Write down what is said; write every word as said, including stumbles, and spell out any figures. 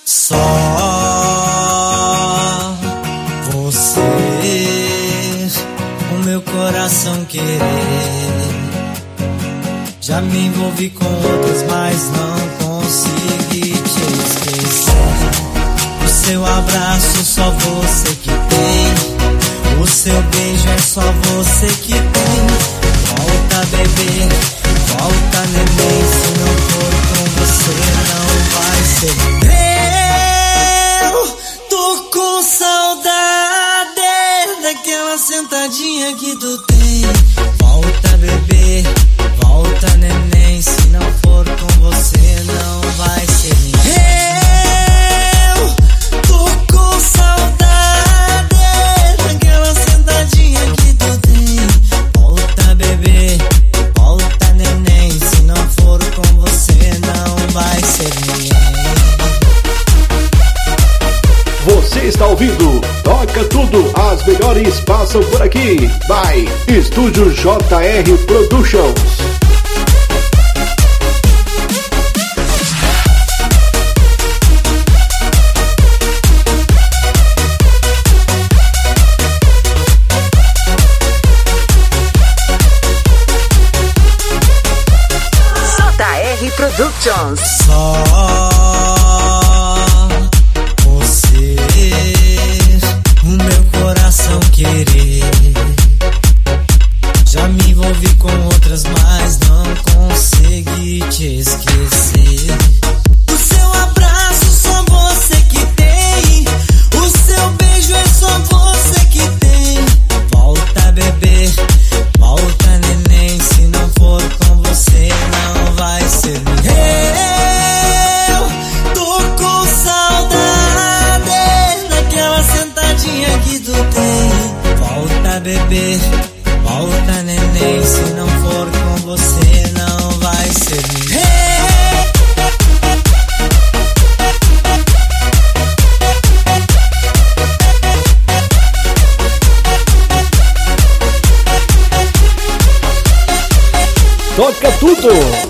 Só você, o meu coração querer. Já me envolvi com outras, mas não consegui te esquecer. O seu abraço só você que tem, o seu beijo é só você que tem. Volta, bebê, volta, neném, se não for com você não vai ser. Eu tô com saudade daquela sentadinha que tu tem. Volta, bebê, volta, neném, se não for com você não vai ser. Eu tô com saudade daquela sentadinha que tu tem. Volta, bebê, volta, neném, se não for com você não vai ser ninguém. Você está ouvindo Toca Tudo, as melhores passam por aqui. By Estúdio J R Productions. J R Productions. Só você, o meu coração querer. Já me envolvi com outras, mas não consegui te esquecer. O seu abraço só você que tem, o seu beijo é só você que tem. Volta, bebê, volta, neném, se não for com você não vai ser. Eu tô com saudade daquela sentadinha que tu tem. Volta, bebê, volta, neném, se não for com você não vai ser. Toca Tudo.